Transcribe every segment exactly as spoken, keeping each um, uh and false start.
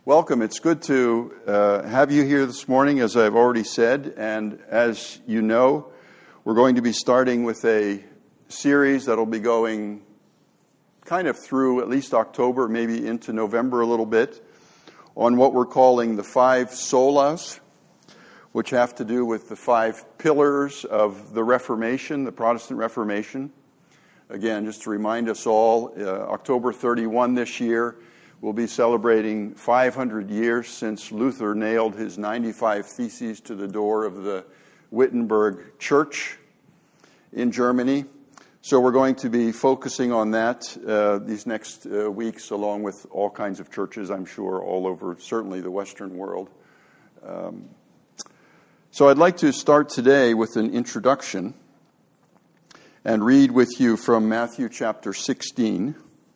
Welcome. It's good to uh, have you here this morning, as I've already said. And as you know, we're going to be starting with a series that'll be going kind of through at least October, maybe into November a little bit, on what we're calling the five solas, which have to do with the five pillars of the Reformation, the Protestant Reformation. Again, just to remind us all, uh, October thirty-first this year, we'll be celebrating five hundred years since Luther nailed his ninety-five Theses to the door of the Wittenberg Church in Germany. So we're going to be focusing on that uh, these next uh, weeks, along with all kinds of churches, I'm sure, all over, certainly the Western world. Um, so I'd like to start today with an introduction and read with you from Matthew chapter sixteen.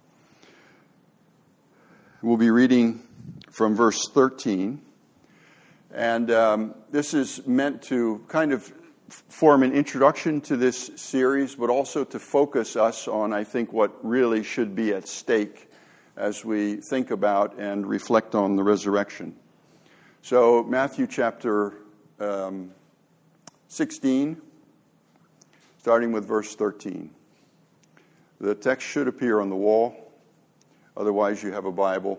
We'll be reading from verse thirteen, and um, this is meant to kind of form an introduction to this series, but also to focus us on, I think, what really should be at stake as we think about and reflect on the resurrection. So, Matthew chapter um, sixteen, starting with verse thirteen. The text should appear on the wall. Otherwise, you have a Bible.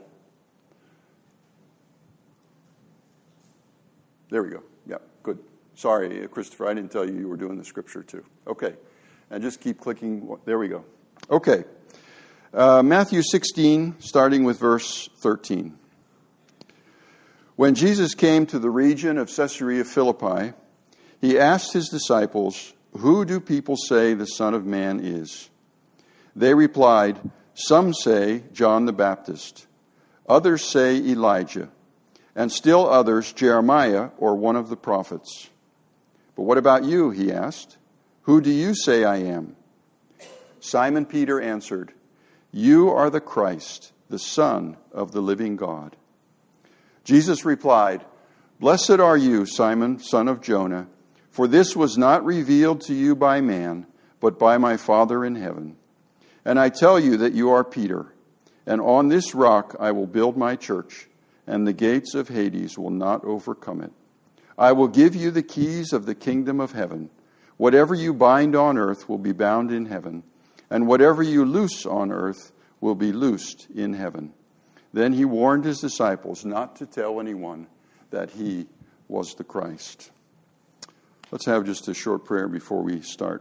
There we go. Yeah, good. Sorry, Christopher, I didn't tell you you were doing the scripture too. Okay. And just keep clicking. There we go. Okay. Uh, Matthew sixteen, starting with verse thirteen. When Jesus came to the region of Caesarea Philippi, he asked his disciples, "Who do people say the Son of Man is?" They replied, "Some say John the Baptist, others say Elijah, and still others Jeremiah or one of the prophets." "But what about you?" he asked. "Who do you say I am?" Simon Peter answered, "You are the Christ, the Son of the living God." Jesus replied, "Blessed are you, Simon, son of Jonah, for this was not revealed to you by man, but by my Father in heaven. And I tell you that you are Peter, and on this rock I will build my church, and the gates of Hades will not overcome it. I will give you the keys of the kingdom of heaven. Whatever you bind on earth will be bound in heaven, and whatever you loose on earth will be loosed in heaven." Then he warned his disciples not to tell anyone that he was the Christ. Let's have just a short prayer before we start.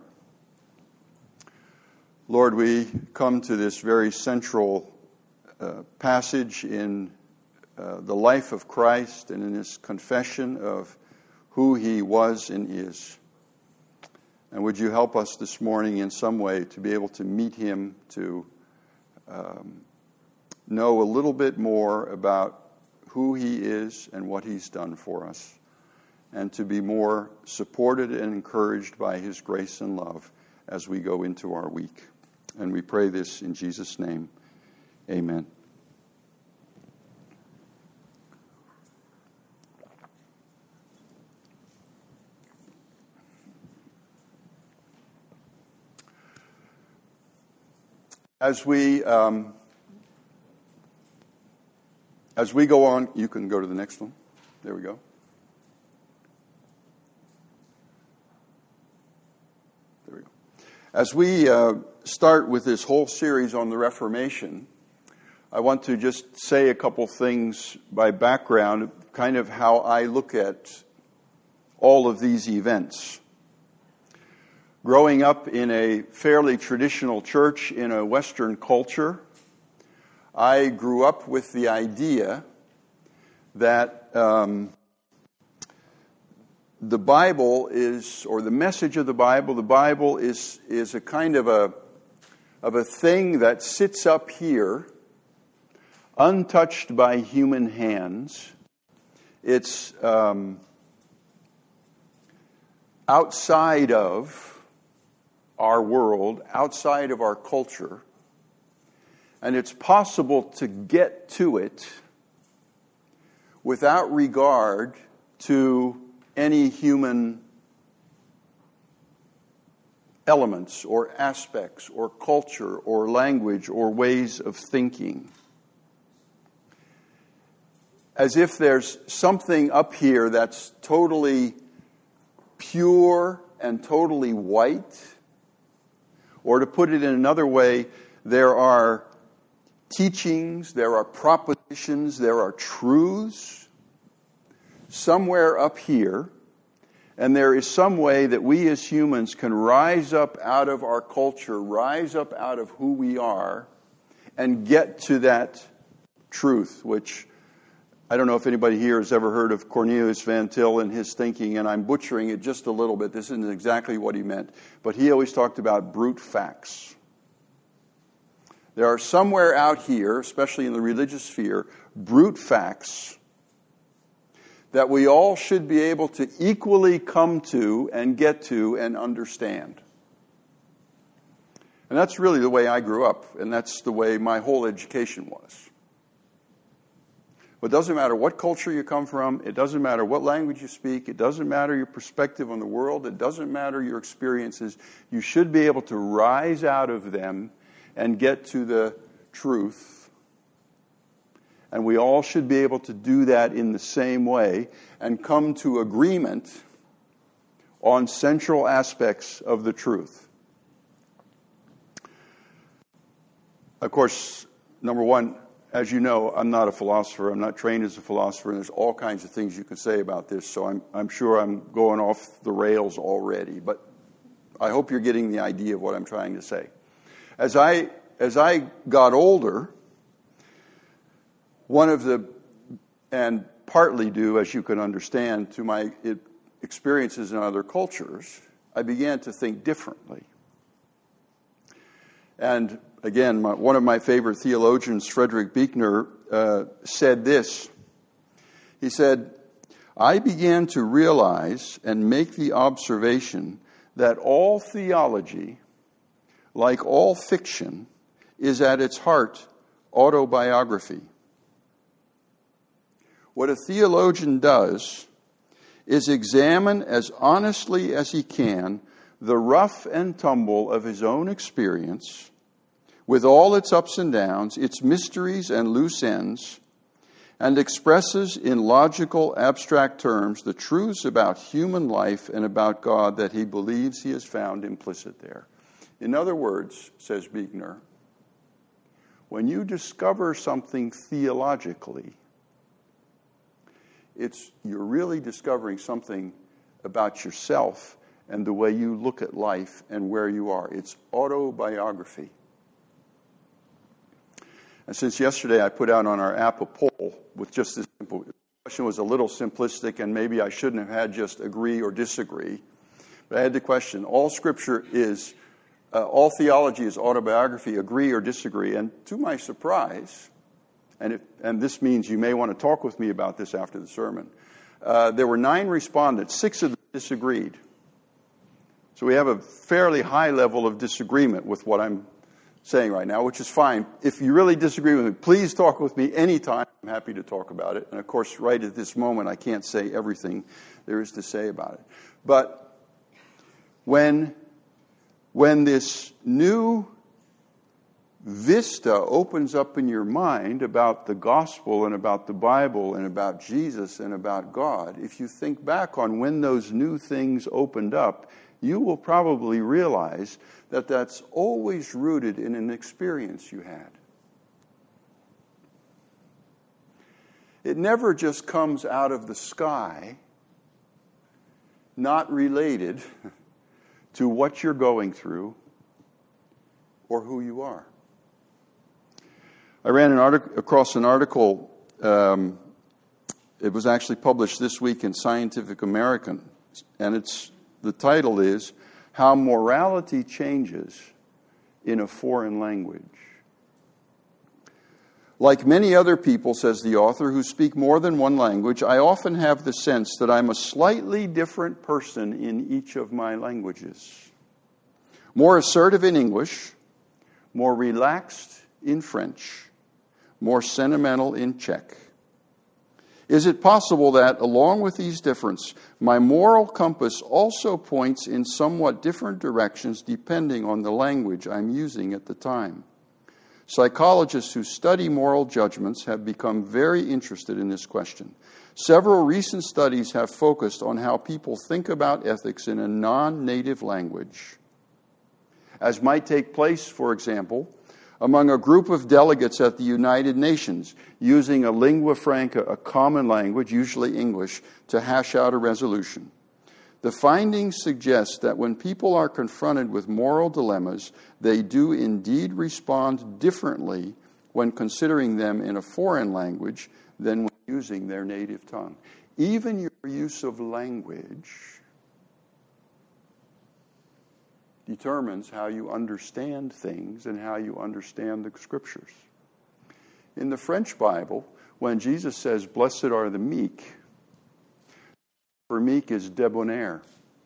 Lord, we come to this very central uh, passage in uh, the life of Christ and in his confession of who he was and is. And would you help us this morning in some way to be able to meet him, to um, know a little bit more about who he is and what he's done for us, and to be more supported and encouraged by his grace and love as we go into our week. And we pray this in Jesus' name. Amen. As we um, as we go on, you can go to the next one. There we go. There we go. As we uh, start with this whole series on the Reformation, I want to just say a couple things by background, kind of how I look at all of these events. Growing up in a fairly traditional church in a Western culture, I grew up with the idea that um, the Bible is, or the message of the Bible, the Bible is is a kind of a of a thing that sits up here, untouched by human hands. It's um, outside of our world, outside of our culture, and it's possible to get to it without regard to any human elements or aspects or culture or language or ways of thinking. as if there's something up here that's totally pure and totally white. Or to put it in another way, there are teachings, there are propositions, there are truths somewhere up here, and there is some way that we as humans can rise up out of our culture, rise up out of who we are, and get to that truth, which I don't know if anybody here has ever heard of Cornelius Van Til and his thinking, and I'm butchering it just a little bit. This isn't exactly what he meant, but he always talked about brute facts. There are somewhere out here, especially in the religious sphere, brute facts that we all should be able to equally come to and get to and understand. And that's really the way I grew up, and that's the way my whole education was. It doesn't matter what culture you come from. It doesn't matter what language you speak. It doesn't matter your perspective on the world. It doesn't matter your experiences. You should be able to rise out of them and get to the truth. And we all should be able to do that in the same way and come to agreement on central aspects of the truth. Of course, number one, as you know, I'm not a philosopher. I'm not trained as a philosopher, and there's all kinds of things you can say about this, so I'm, I'm sure I'm going off the rails already. But I hope you're getting the idea of what I'm trying to say. As I, as I got older, one of the, and partly due, as you can understand, to my experiences in other cultures, I began to think differently. And again, my, one of my favorite theologians, Frederick Buechner, uh, said this. He said, I began to realize and make the observation that all theology, like all fiction, is at its heart autobiography. What a theologian does is examine as honestly as he can the rough and tumble of his own experience, with all its ups and downs, its mysteries and loose ends, and expresses in logical, abstract terms the truths about human life and about God that he believes he has found implicit there. In other words, says Buechner, when you discover something theologically, it's you're really discovering something about yourself and the way you look at life and where you are. It's autobiography. And since yesterday I put out on our app a poll with just this simple the question was a little simplistic, and maybe I shouldn't have had just agree or disagree. But I had the question, all Scripture is, uh, all theology is autobiography, agree or disagree. And to my surprise, and, it, and this means you may want to talk with me about this after the sermon, uh, there were nine respondents, six of them disagreed. So we have a fairly high level of disagreement with what I'm saying right now, which is fine. If you really disagree with me, please talk with me anytime. I'm happy to talk about it. And of course, right at this moment, I can't say everything there is to say about it. But when, when this new vista opens up in your mind about the gospel and about the Bible and about Jesus and about God, if you think back on when those new things opened up, you will probably realize that that's always rooted in an experience you had. It never just comes out of the sky, not related to what you're going through or who you are. I ran an article, across an article, um, it was actually published this week in Scientific American, and it's the title is, How Morality Changes in a Foreign Language. Like many other people, says the author, who speak more than one language, I often have the sense that I'm a slightly different person in each of my languages. More assertive in English, more relaxed in French, more sentimental in Czech. Is it possible that, along with these differences, my moral compass also points in somewhat different directions depending on the language I'm using at the time? Psychologists who study moral judgments have become very interested in this question. Several recent studies have focused on how people think about ethics in a non-native language, as might take place, for example, among a group of delegates at the United Nations using a lingua franca, a common language, usually English, to hash out a resolution. The findings suggest that when people are confronted with moral dilemmas, they do indeed respond differently when considering them in a foreign language than when using their native tongue. Even your use of language determines how you understand things and how you understand the Scriptures. In the French Bible, when Jesus says, "Blessed are the meek," for meek is debonair.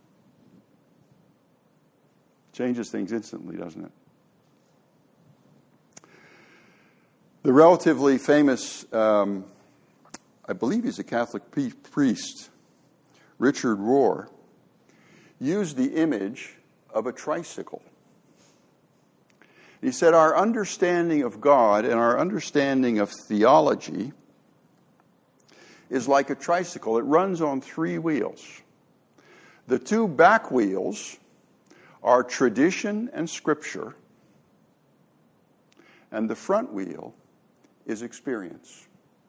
Changes things instantly, doesn't it? The relatively famous, um, I believe he's a Catholic priest, Richard Rohr, used the image of a tricycle. He said, our understanding of God and our understanding of theology is like a tricycle. It runs on three wheels. The two back wheels are tradition and Scripture, and the front wheel is experience.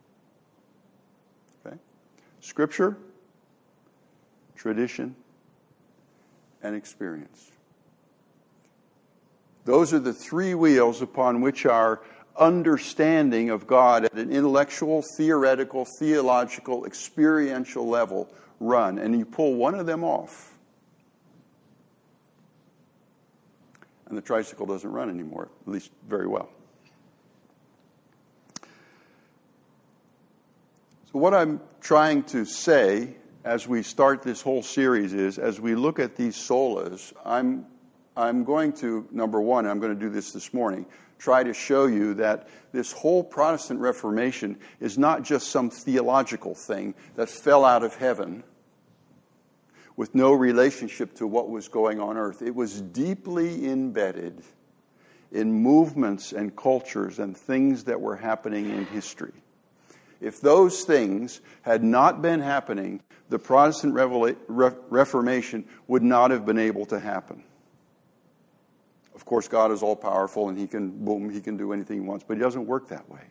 Okay? Scripture, tradition, and experience. Those are the three wheels upon which our understanding of God at an intellectual, theoretical, theological, experiential level run. And you pull one of them off, and the tricycle doesn't run anymore, at least very well. So what I'm trying to say as we start this whole series is, as we look at these solas, I'm I'm going to, number one, I'm going to do this this morning, try to show you that this whole Protestant Reformation is not just some theological thing that fell out of heaven with no relationship to what was going on earth. It was deeply embedded in movements and cultures and things that were happening in history. If those things had not been happening, the Protestant Revela- Re- Reformation would not have been able to happen. Of course, God is all-powerful, and he can, boom, he can do anything he wants, but he doesn't work that way.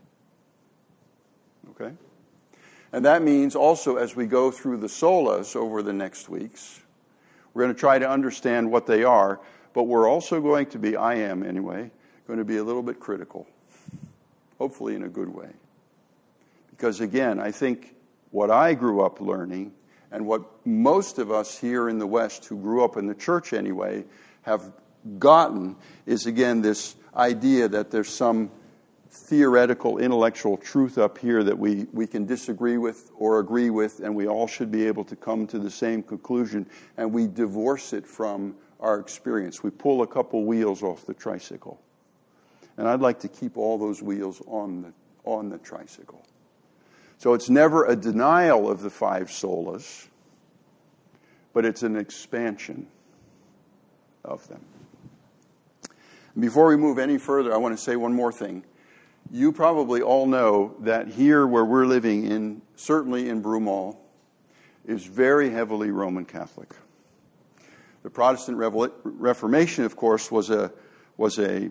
Okay? And that means also, as we go through the solas over the next weeks, we're going to try to understand what they are, but we're also going to be, I am anyway, going to be a little bit critical, hopefully in a good way. Because again, I think what I grew up learning, and what most of us here in the West who grew up in the church anyway, have gotten is, again, this idea that there's some theoretical, intellectual truth up here that we, we can disagree with or agree with, and we all should be able to come to the same conclusion, and we divorce it from our experience. We pull a couple wheels off the tricycle. And I'd like to keep all those wheels on the, on the tricycle. So it's never a denial of the five solas, but it's an expansion of them. Before we move any further, I want to say one more thing. You probably all know that here where we're living, in certainly in Broomall, is very heavily Roman Catholic. The Protestant Reformation, of course, was a was a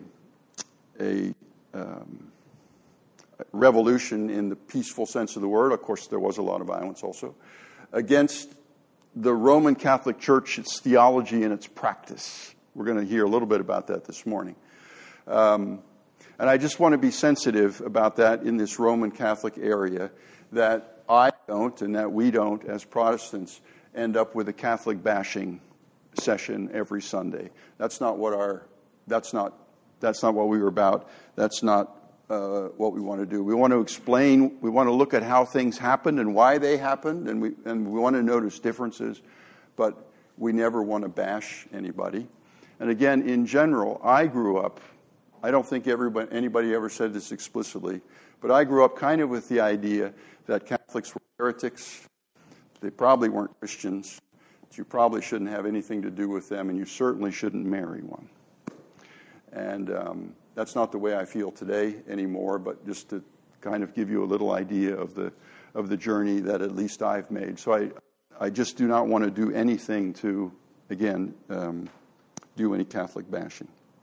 a um, revolution in the peaceful sense of the word. Of course, there was a lot of violence also against the Roman Catholic Church, its theology and its practice. We're going to hear a little bit about that this morning. Um, and I just want to be sensitive about that in this Roman Catholic area, that I don't and that we don't, as Protestants, end up with a Catholic bashing session every Sunday. That's not what our, that's not, that's not what we were about. That's not uh, what we want to do. We want to explain, we want to look at how things happened and why they happened, and we, and we want to notice differences, but we never want to bash anybody. And again, in general, I grew up, I don't think everybody, anybody ever said this explicitly, but I grew up kind of with the idea that Catholics were heretics. They probably weren't Christians. That you probably shouldn't have anything to do with them, and you certainly shouldn't marry one. And um, that's not the way I feel today anymore, but just to kind of give you a little idea of the of the journey that at least I've made. So I, I just do not want to do anything to, again, um, do any Catholic bashing.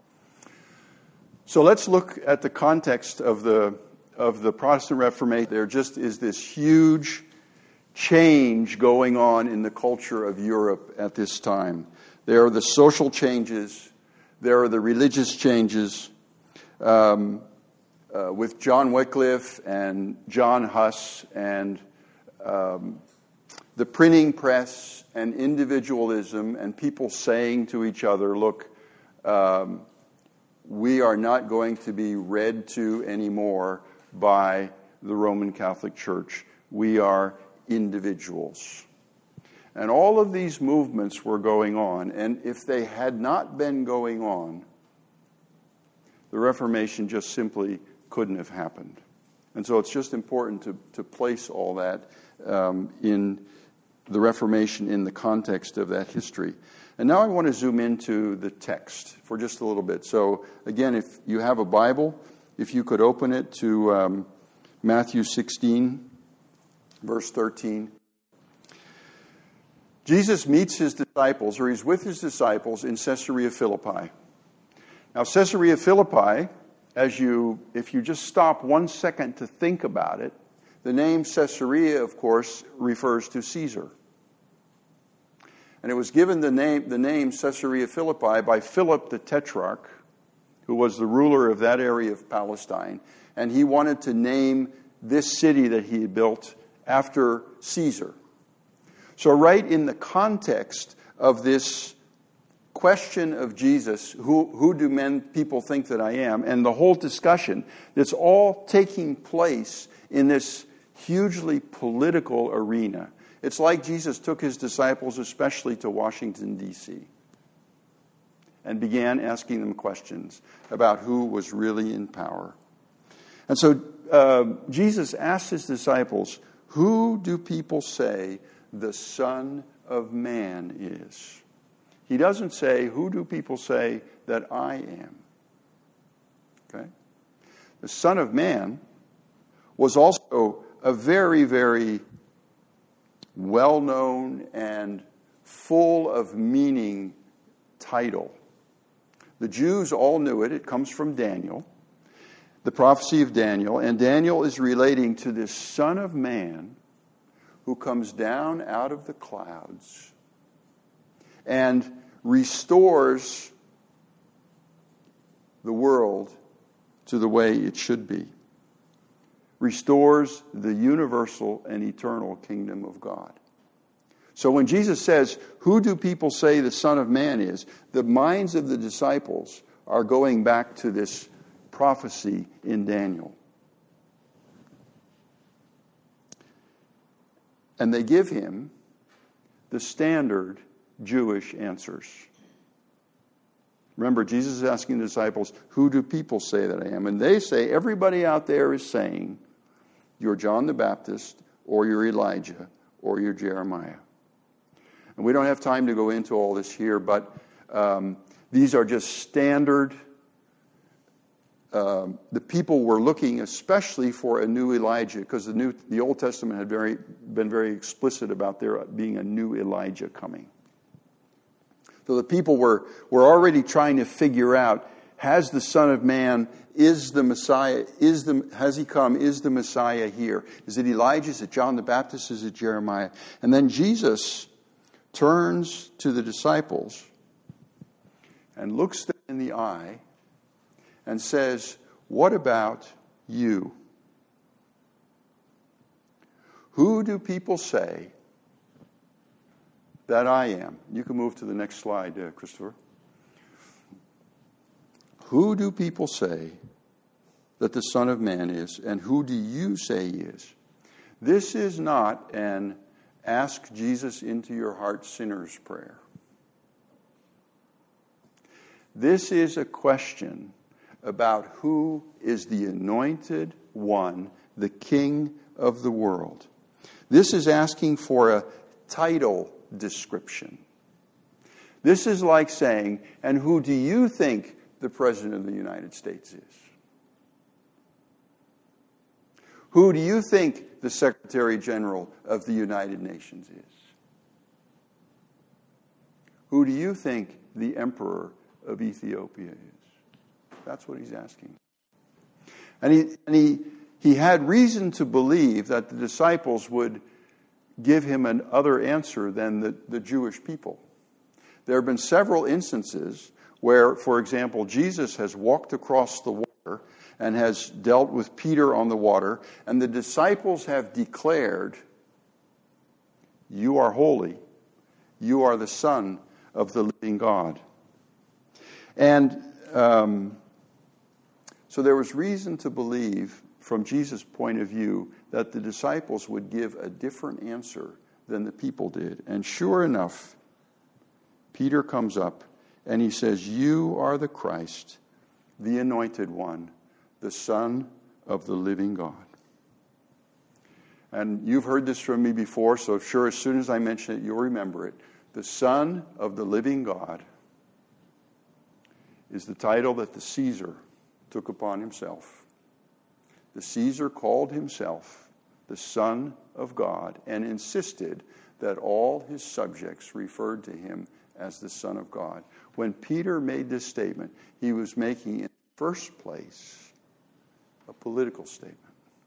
So let's look at the context of the of the Protestant Reformation. There just is this huge change going on in the culture of Europe at this time. There are the social changes. There are the religious changes. Um, uh, with John Wycliffe and John Huss and um, the printing press and individualism and people saying to each other, look, um, we are not going to be read to anymore by the Roman Catholic Church. We are individuals. And all of these movements were going on, and if they had not been going on, the Reformation just simply couldn't have happened. And so it's just important to, to place all that um, in the Reformation in the context of that history. And now I want to zoom into the text for just a little bit. So again, if you have a Bible, if you could open it to um, Matthew sixteen, verse thirteen. Jesus meets his disciples, or he's with his disciples in Caesarea Philippi. Now, Caesarea Philippi, as you, if you just stop one second to think about it, the name Caesarea, of course, refers to Caesar. And it was given the name, the name Caesarea Philippi by Philip the Tetrarch, who was the ruler of that area of Palestine. And he wanted to name this city that he had built after Caesar. So right in the context of this question of Jesus, who, who do men, people think that I am, and the whole discussion that's all taking place in this hugely political arena. It's like Jesus took his disciples, especially to Washington, D C, and began asking them questions about who was really in power. And so uh, Jesus asked his disciples, who do people say the Son of Man is? He doesn't say, who do people say that I am? Okay? The Son of Man was also a very, very well-known and full of meaning title. The Jews all knew it. It comes from Daniel, the prophecy of Daniel. And Daniel is relating to this Son of Man who comes down out of the clouds and restores the world to the way it should be. Restores the universal and eternal kingdom of God. So when Jesus says, who do people say the Son of Man is? The minds of the disciples are going back to this prophecy in Daniel. And they give him the standard Jewish answers. Remember, Jesus is asking the disciples, who do people say that I am? And they say, everybody out there is saying, you're John the Baptist, or you're Elijah, or you're Jeremiah. And we don't have time to go into all this here, but um, these are just standard. Um, the people were looking especially for a new Elijah, because the new, the Old Testament had very been very explicit about there being a new Elijah coming. So the people were, were already trying to figure out, has the Son of Man, is the Messiah, is the, has he come, is the Messiah here? Is it Elijah, is it John the Baptist, is it Jeremiah? And then Jesus turns to the disciples and looks them in the eye and says, what about you? Who do people say that I am? You can move to the next slide, uh, Christopher. Who do people say that the Son of Man is, and who do you say he is? This is not an ask Jesus into your heart sinner's prayer. This is a question about who is the anointed one, the King of the world. This is asking for a title description. This is like saying, and who do you think the President of the United States is? Who do you think the Secretary General of the United Nations is? Who do you think the Emperor of Ethiopia is? That's what he's asking. And he, and he, he had reason to believe that the disciples would give him another answer than the, the Jewish people. There have been several instances where, for example, Jesus has walked across the water and has dealt with Peter on the water, and the disciples have declared, "You are holy. You are the Son of the living God." And um, so there was reason to believe, from Jesus' point of view, that the disciples would give a different answer than the people did. And sure enough, Peter comes up and he says, "You are the Christ, the Anointed One, the Son of the living God." And you've heard this from me before, so sure, as soon as I mention it, you'll remember it. The Son of the living God is the title that the Caesar took upon himself. The Caesar called himself the Son of God and insisted that all his subjects referred to him as the Son of God. When Peter made this statement, he was making, in the first place, a political statement.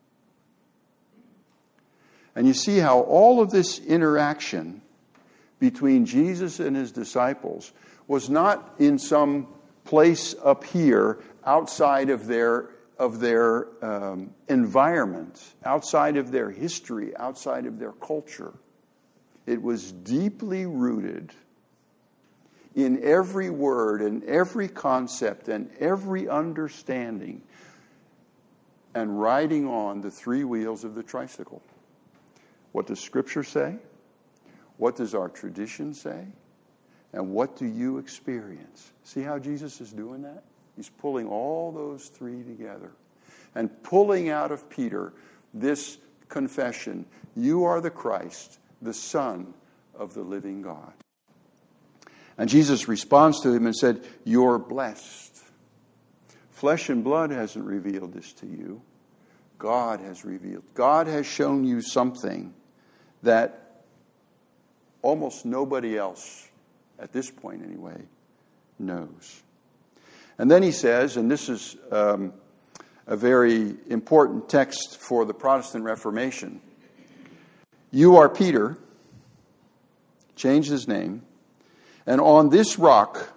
And you see how all of this interaction between Jesus and his disciples was not in some place up here outside of their of their um, environment, outside of their history, outside of their culture. It was deeply rooted in every word and every concept and every understanding, and riding on the three wheels of the tricycle. What does Scripture say? What does our tradition say? And what do you experience? See how Jesus is doing that? He's pulling all those three together and pulling out of Peter this confession: "You are the Christ, the Son of the living God." And Jesus responds to him and said, "You're blessed. Flesh and blood hasn't revealed this to you. God has revealed. God has shown you something that almost nobody else, at this point anyway, knows." And then he says, and this is um, a very important text for the Protestant Reformation, "You are Peter," changed his name, "and on this rock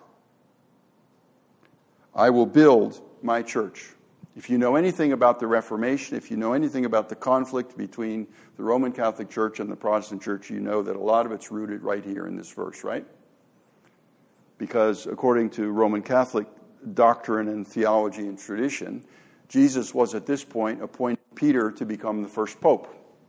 I will build my church." If you know anything about the Reformation, if you know anything about the conflict between the Roman Catholic Church and the Protestant Church, you know that a lot of it's rooted right here in this verse, right? Because according to Roman Catholic doctrine and theology and tradition, Jesus was at this point appointing Peter to become the first pope.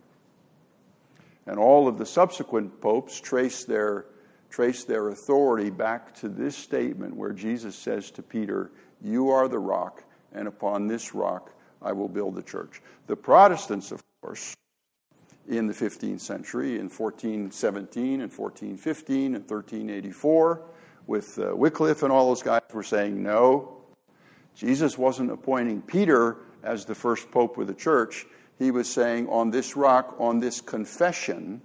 And all of the subsequent popes trace their, trace their authority back to this statement where Jesus says to Peter, "You are the rock, and upon this rock I will build the church." The Protestants, of course, in the fifteenth century, in fourteen seventeen and fourteen fifteen and thirteen eighty-four, with uh, Wycliffe and all those guys, were saying, no, Jesus wasn't appointing Peter as the first pope of the church. He was saying, on this rock, on this confession,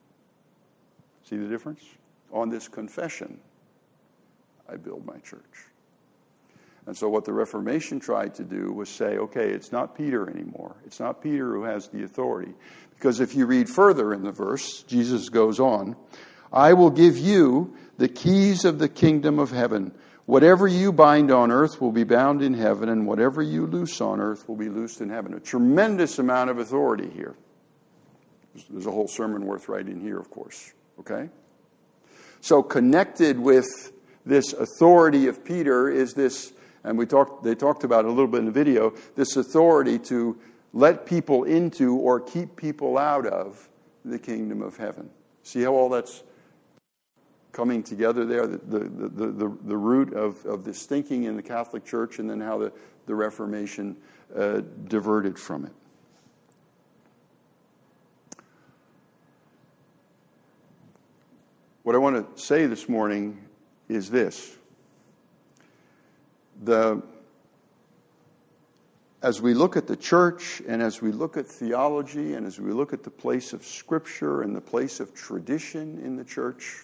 see the difference? On this confession, I build my church. And so what the Reformation tried to do was say, okay, it's not Peter anymore. It's not Peter who has the authority. Because if you read further in the verse, Jesus goes on, "I will give you the keys of the kingdom of heaven. Whatever you bind on earth will be bound in heaven, and whatever you loose on earth will be loosed in heaven." A tremendous amount of authority here. There's a whole sermon worth writing here, of course. Okay? So connected with this authority of Peter is this, and we talked, they talked about it a little bit in the video, this authority to let people into or keep people out of the kingdom of heaven. See how all that's coming together there, the, the, the, the, the root of, of this thinking in the Catholic Church, and then how the, the Reformation uh, diverted from it. What I want to say this morning is this. the as we look at the church and as we look at theology and as we look at the place of Scripture and the place of tradition in the church,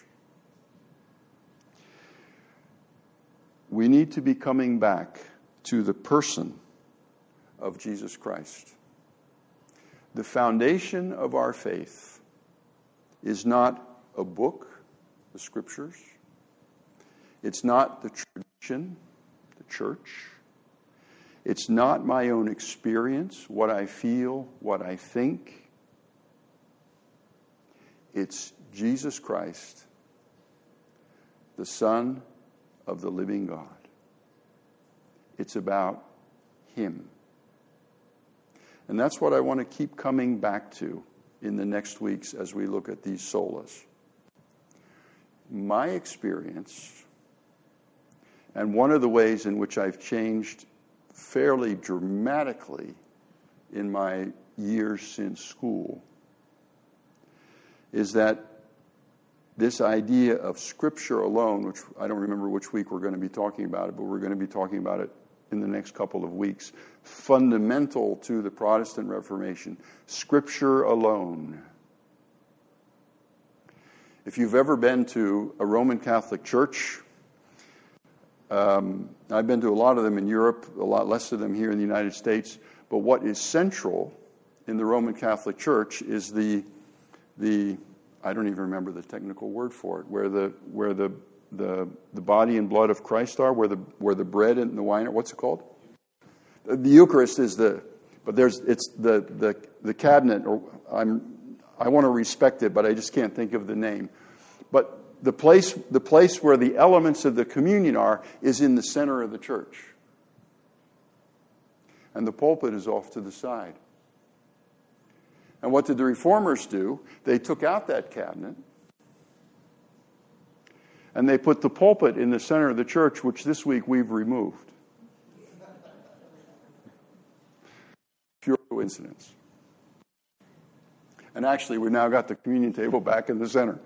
we need to be coming back to the person of Jesus Christ. The foundation of our faith is not a book, the Scriptures. It's not the tradition, the church. It's not my own experience, what I feel, what I think. It's Jesus Christ, the Son of the living God. It's about Him. And that's what I want to keep coming back to in the next weeks as we look at these solas. My experience, and one of the ways in which I've changed fairly dramatically in my years since school, is that this idea of Scripture alone, which I don't remember which week we're going to be talking about it, but we're going to be talking about it in the next couple of weeks, fundamental to the Protestant Reformation, Scripture alone. If you've ever been to a Roman Catholic church, um, I've been to a lot of them in Europe, a lot less of them here in the United States, but what is central in the Roman Catholic Church is the, the I don't even remember the technical word for it, where the where the the, the body and blood of Christ are, where the where the bread and the wine are. What's it called? The Eucharist is the, but there's it's the the the cabinet. Or I'm I want to respect it, but I just can't think of the name. But the place the place where the elements of the communion are is in the center of the church, and the pulpit is off to the side. And what did the Reformers do? They took out that cabinet and they put the pulpit in the center of the church, which this week we've removed. Pure coincidence. And actually, we've now got the communion table back in the center.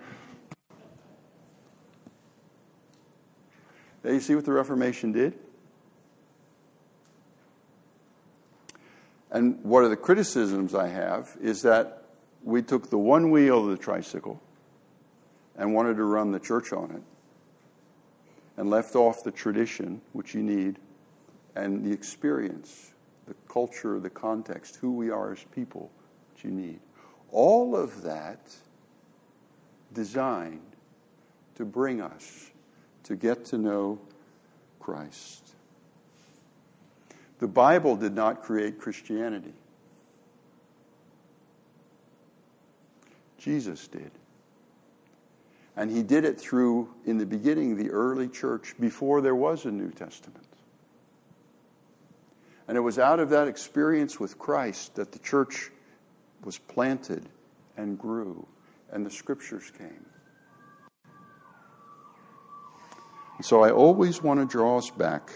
Now, you see what the Reformation did? And one of the criticisms I have is that we took the one wheel of the tricycle and wanted to run the church on it and left off the tradition, which you need, and the experience, the culture, the context, who we are as people, which you need. All of that designed to bring us to get to know Christ. The Bible did not create Christianity. Jesus did. And he did it through, in the beginning, the early church, before there was a New Testament. And it was out of that experience with Christ that the church was planted and grew, and the Scriptures came. And so I always want to draw us back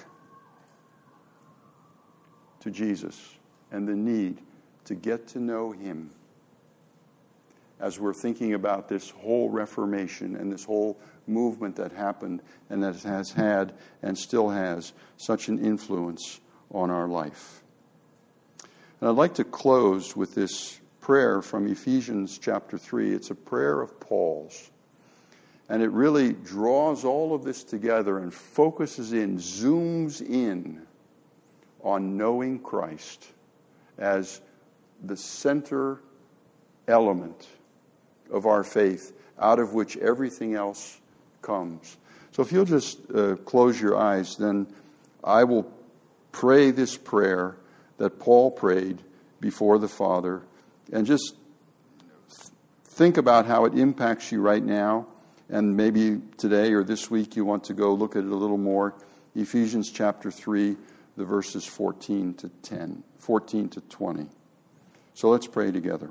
to Jesus and the need to get to know Him as we're thinking about this whole Reformation and this whole movement that happened and that has had and still has such an influence on our life. And I'd like to close with this prayer from Ephesians chapter three. It's a prayer of Paul's. And it really draws all of this together and focuses in, zooms in on knowing Christ as the center element of our faith, out of which everything else comes. So if you'll just uh, close your eyes, then I will pray this prayer that Paul prayed before the Father, and just think about how it impacts you right now, and maybe today or this week you want to go look at it a little more. Ephesians chapter three, the verses fourteen to ten, fourteen to twenty. So let's pray together.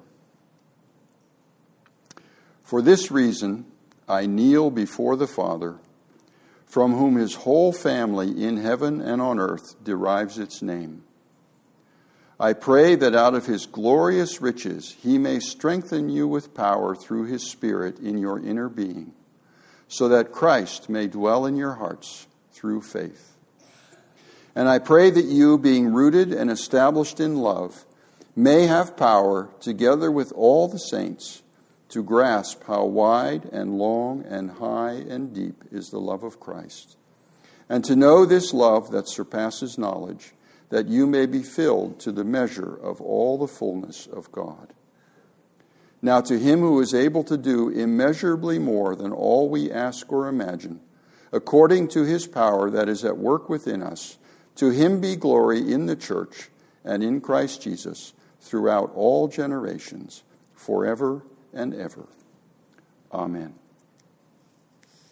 For this reason, I kneel before the Father, from whom his whole family in heaven and on earth derives its name. I pray that out of his glorious riches he may strengthen you with power through his Spirit in your inner being, so that Christ may dwell in your hearts through faith. And I pray that you, being rooted and established in love, may have power, together with all the saints, to grasp how wide and long and high and deep is the love of Christ, and to know this love that surpasses knowledge, that you may be filled to the measure of all the fullness of God. Now to him who is able to do immeasurably more than all we ask or imagine, according to his power that is at work within us, to him be glory in the church and in Christ Jesus throughout all generations, forever and ever. Amen.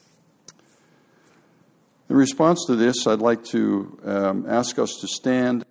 In response to this, I'd like to um, ask us to stand.